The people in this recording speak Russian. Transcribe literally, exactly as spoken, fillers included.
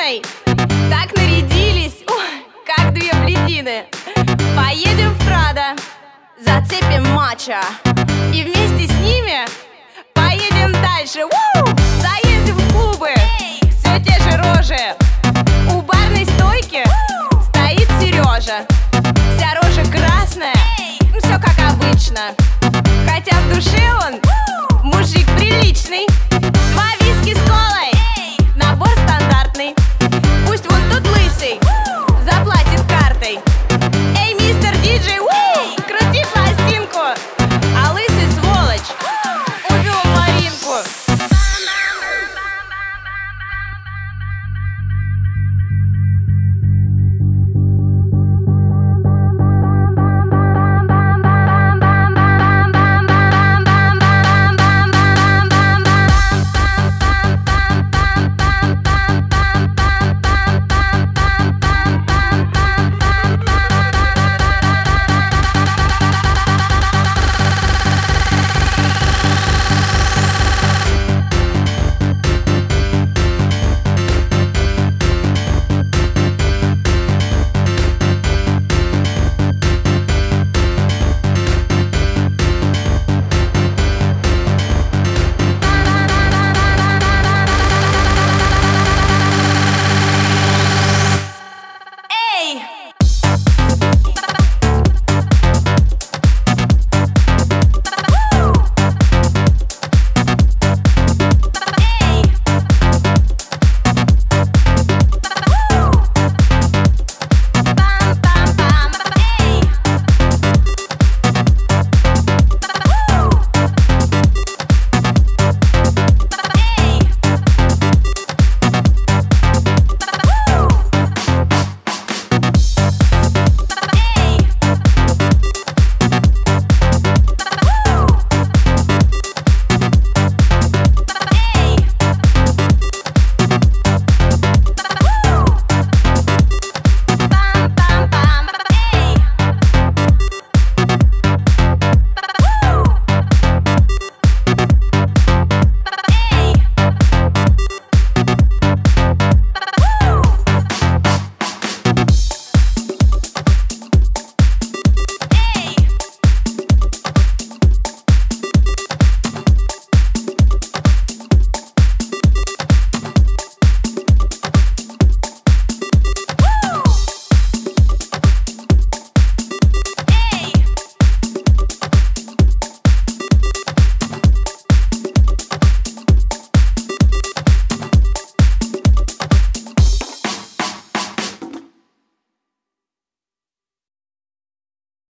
Полиной. Так нарядились, ух, как две блядины. Поедем в Прадо, зацепим мачо, и вместе с ними поедем дальше. У! Заедем в клубы, все те же рожи. У барной стойки стоит Сережа. Вся рожа красная, все как обычно. Хотя в душе он мужик приличный. Два виски с колой, набор стандартный. Пусть вон тут лысый